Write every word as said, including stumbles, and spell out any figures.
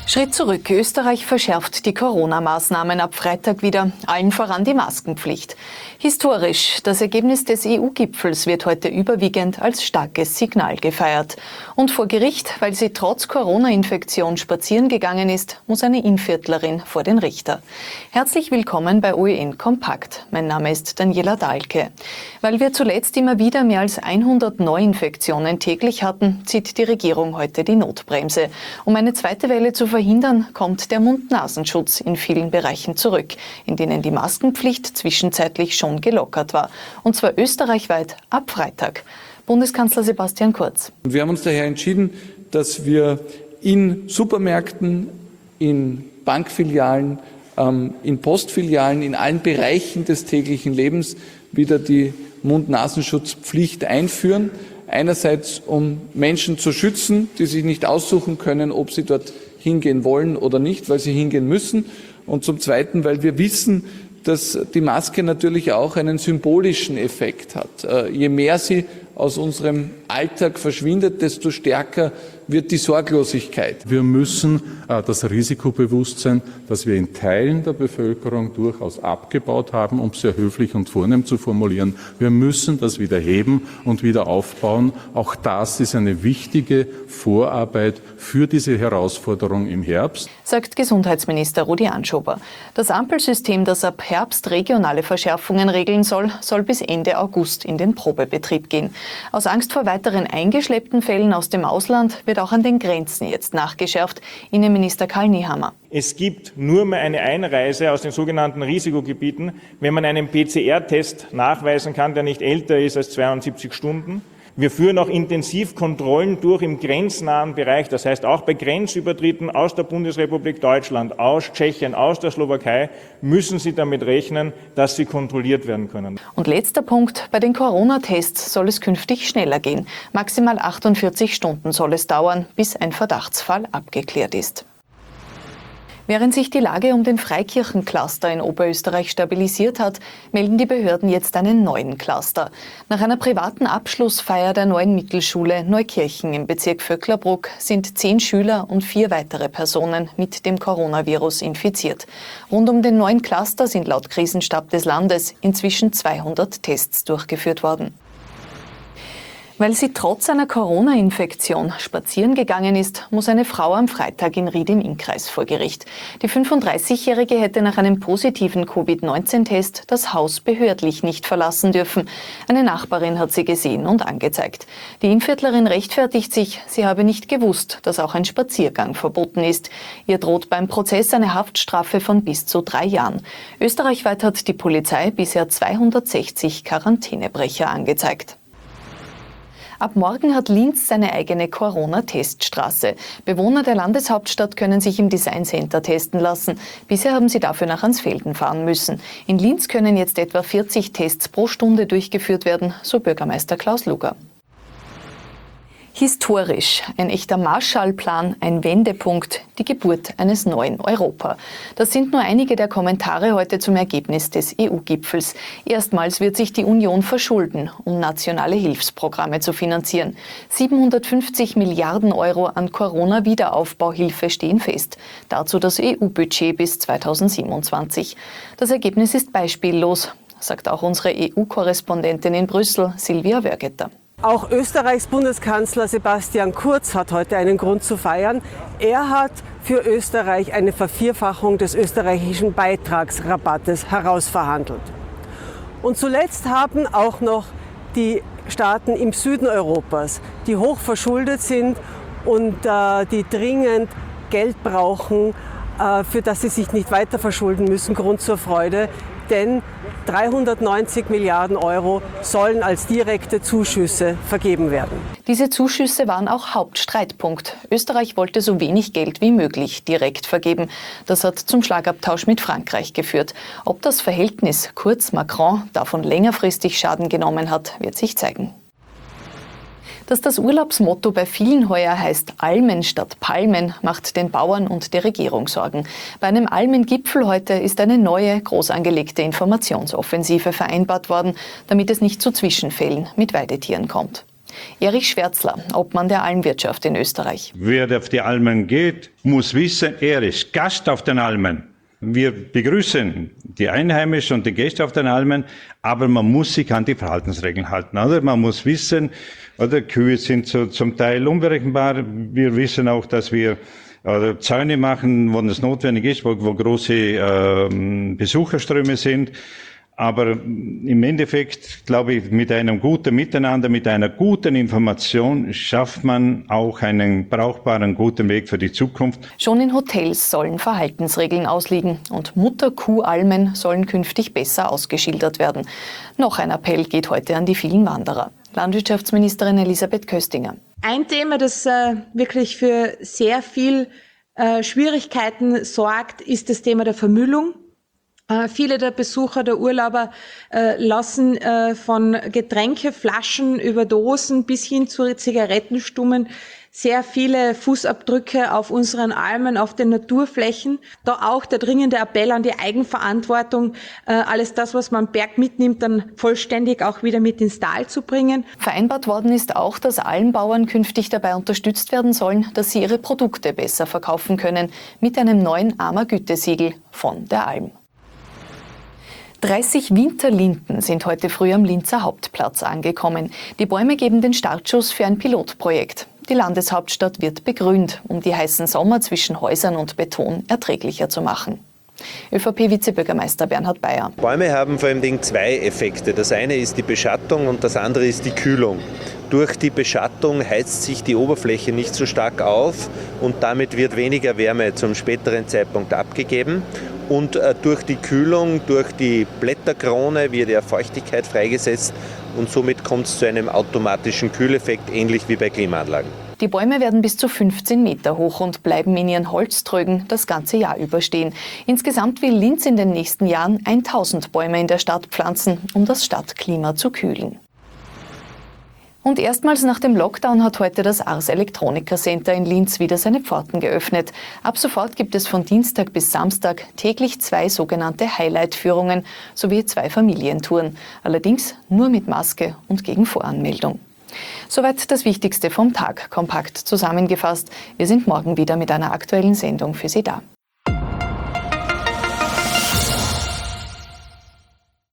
Schritt zurück. Österreich verschärft die Corona-Maßnahmen ab Freitag wieder, allen voran die Maskenpflicht. Historisch, das Ergebnis des E U-Gipfels wird heute überwiegend als starkes Signal gefeiert. Und vor Gericht, weil sie trotz Corona-Infektion spazieren gegangen ist, muss eine Innviertlerin vor den Richter. Herzlich willkommen bei O E N Kompakt. Mein Name ist Daniela Dahlke. Weil wir zuletzt immer wieder mehr als hundert Neuinfektionen täglich hatten, zieht die Regierung heute die Notbremse. Um eine zweite Welle zu verhindern, kommt der Mund-Nasenschutz in vielen Bereichen zurück, in denen die Maskenpflicht zwischenzeitlich schon gelockert war. Und zwar österreichweit ab Freitag. Bundeskanzler Sebastian Kurz. Wir haben uns daher entschieden, dass wir in Supermärkten, in Bankfilialen, in Postfilialen, in allen Bereichen des täglichen Lebens wieder die Mund-Nasenschutzpflicht einführen. Einerseits, um Menschen zu schützen, die sich nicht aussuchen können, ob sie dort hingehen wollen oder nicht, weil sie hingehen müssen. Und zum Zweiten, weil wir wissen, dass die Maske natürlich auch einen symbolischen Effekt hat. Je mehr sie aus unserem Alltag verschwindet, desto stärker wird die Sorglosigkeit. Wir müssen äh, das Risikobewusstsein, das wir in Teilen der Bevölkerung durchaus abgebaut haben, um es sehr höflich und vornehm zu formulieren, wir müssen das wieder heben und wieder aufbauen. Auch das ist eine wichtige Vorarbeit für diese Herausforderung im Herbst, sagt Gesundheitsminister Rudi Anschober. Das Ampelsystem, das ab Herbst regionale Verschärfungen regeln soll, soll bis Ende August in den Probebetrieb gehen. Aus Angst vor weiteren eingeschleppten Fällen aus dem Ausland wird auch an den Grenzen jetzt nachgeschärft. Innenminister Karl Nehammer. Es gibt nur mehr eine Einreise aus den sogenannten Risikogebieten, wenn man einen P C R-Test nachweisen kann, der nicht älter ist als zweiundsiebzig Stunden. Wir führen auch intensiv Kontrollen durch im grenznahen Bereich, das heißt auch bei Grenzübertritten aus der Bundesrepublik Deutschland, aus Tschechien, aus der Slowakei, müssen Sie damit rechnen, dass Sie kontrolliert werden können. Und letzter Punkt, bei den Corona-Tests soll es künftig schneller gehen. Maximal achtundvierzig Stunden soll es dauern, bis ein Verdachtsfall abgeklärt ist. Während sich die Lage um den Freikirchencluster in Oberösterreich stabilisiert hat, melden die Behörden jetzt einen neuen Cluster. Nach einer privaten Abschlussfeier der neuen Mittelschule Neukirchen im Bezirk Vöcklerbruck sind zehn Schüler und vier weitere Personen mit dem Coronavirus infiziert. Rund um den neuen Cluster sind laut Krisenstab des Landes inzwischen zweihundert Tests durchgeführt worden. Weil sie trotz einer Corona-Infektion spazieren gegangen ist, muss eine Frau am Freitag in Ried im Innkreis vor Gericht. Die fünfunddreißigjährige hätte nach einem positiven Covid neunzehn Test das Haus behördlich nicht verlassen dürfen. Eine Nachbarin hat sie gesehen und angezeigt. Die Innviertlerin rechtfertigt sich, sie habe nicht gewusst, dass auch ein Spaziergang verboten ist. Ihr droht beim Prozess eine Haftstrafe von bis zu drei Jahren. Österreichweit hat die Polizei bisher zweihundertsechzig Quarantänebrecher angezeigt. Ab morgen hat Linz seine eigene Corona-Teststraße. Bewohner der Landeshauptstadt können sich im Design Center testen lassen. Bisher haben sie dafür nach Ansfelden fahren müssen. In Linz können jetzt etwa vierzig Tests pro Stunde durchgeführt werden, so Bürgermeister Klaus Luger. Historisch, ein echter Marshallplan, ein Wendepunkt, die Geburt eines neuen Europa. Das sind nur einige der Kommentare heute zum Ergebnis des E U-Gipfels. Erstmals wird sich die Union verschulden, um nationale Hilfsprogramme zu finanzieren. siebenhundertfünfzig Milliarden Euro an Corona-Wiederaufbauhilfe stehen fest. Dazu das E U-Budget bis zweitausendsiebenundzwanzig. Das Ergebnis ist beispiellos, sagt auch unsere E U-Korrespondentin in Brüssel, Silvia Wörgeter. Auch Österreichs Bundeskanzler Sebastian Kurz hat heute einen Grund zu feiern. Er hat für Österreich eine Vervierfachung des österreichischen Beitragsrabattes herausverhandelt. Und zuletzt haben auch noch die Staaten im Süden Europas, die hoch verschuldet sind und äh, die dringend Geld brauchen, äh, für das sie sich nicht weiter verschulden müssen, Grund zur Freude. Denn dreihundertneunzig Milliarden Euro sollen als direkte Zuschüsse vergeben werden. Diese Zuschüsse waren auch Hauptstreitpunkt. Österreich wollte so wenig Geld wie möglich direkt vergeben. Das hat zum Schlagabtausch mit Frankreich geführt. Ob das Verhältnis Kurz-Macron davon längerfristig Schaden genommen hat, wird sich zeigen. Dass das Urlaubsmotto bei vielen heuer heißt Almen statt Palmen, macht den Bauern und der Regierung Sorgen. Bei einem Almengipfel heute ist eine neue, groß angelegte Informationsoffensive vereinbart worden, damit es nicht zu Zwischenfällen mit Weidetieren kommt. Erich Schwärzler, Obmann der Almwirtschaft in Österreich. Wer auf die Almen geht, muss wissen, er ist Gast auf den Almen. Wir begrüßen die Einheimischen und die Gäste auf den Almen, aber man muss sich an die Verhaltensregeln halten. Oder? Man muss wissen, oder Kühe sind so, zum Teil unberechenbar. Wir wissen auch, dass wir oder Zäune machen, wo es notwendig ist, wo, wo große äh, Besucherströme sind. Aber im Endeffekt, glaube ich, mit einem guten Miteinander, mit einer guten Information schafft man auch einen brauchbaren, guten Weg für die Zukunft. Schon in Hotels sollen Verhaltensregeln ausliegen und Mutter-Kuh-Almen sollen künftig besser ausgeschildert werden. Noch ein Appell geht heute an die vielen Wanderer. Landwirtschaftsministerin Elisabeth Köstinger. Ein Thema, das äh, wirklich für sehr viel äh, Schwierigkeiten sorgt, ist das Thema der Vermüllung. Äh, viele der Besucher, der Urlauber äh, lassen äh, von Getränkeflaschen über Dosen bis hin zu Zigarettenstummen sehr viele Fußabdrücke auf unseren Almen, auf den Naturflächen. Da auch der dringende Appell an die Eigenverantwortung, äh, alles das, was man am Berg mitnimmt, dann vollständig auch wieder mit ins Tal zu bringen. Vereinbart worden ist auch, dass Almbauern künftig dabei unterstützt werden sollen, dass sie ihre Produkte besser verkaufen können, mit einem neuen AMA-Gütesiegel von der Alm. dreißig Winterlinden sind heute früh am Linzer Hauptplatz angekommen. Die Bäume geben den Startschuss für ein Pilotprojekt. Die Landeshauptstadt wird begrünt, um die heißen Sommer zwischen Häusern und Beton erträglicher zu machen. ÖVP-Vizebürgermeister Bernhard Bayer. Bäume haben vor allem zwei Effekte. Das eine ist die Beschattung und das andere ist die Kühlung. Durch die Beschattung heizt sich die Oberfläche nicht so stark auf und damit wird weniger Wärme zum späteren Zeitpunkt abgegeben. Und äh, durch die Kühlung, durch die Blätterkrone wird ja Feuchtigkeit freigesetzt und somit kommt es zu einem automatischen Kühleffekt, ähnlich wie bei Klimaanlagen. Die Bäume werden bis zu fünfzehn Meter hoch und bleiben in ihren Holztrögen das ganze Jahr überstehen. Insgesamt will Linz in den nächsten Jahren tausend Bäume in der Stadt pflanzen, um das Stadtklima zu kühlen. Und erstmals nach dem Lockdown hat heute das Ars Electronica Center in Linz wieder seine Pforten geöffnet. Ab sofort gibt es von Dienstag bis Samstag täglich zwei sogenannte Highlight-Führungen sowie zwei Familientouren. Allerdings nur mit Maske und gegen Voranmeldung. Soweit das Wichtigste vom Tag, kompakt zusammengefasst. Wir sind morgen wieder mit einer aktuellen Sendung für Sie da.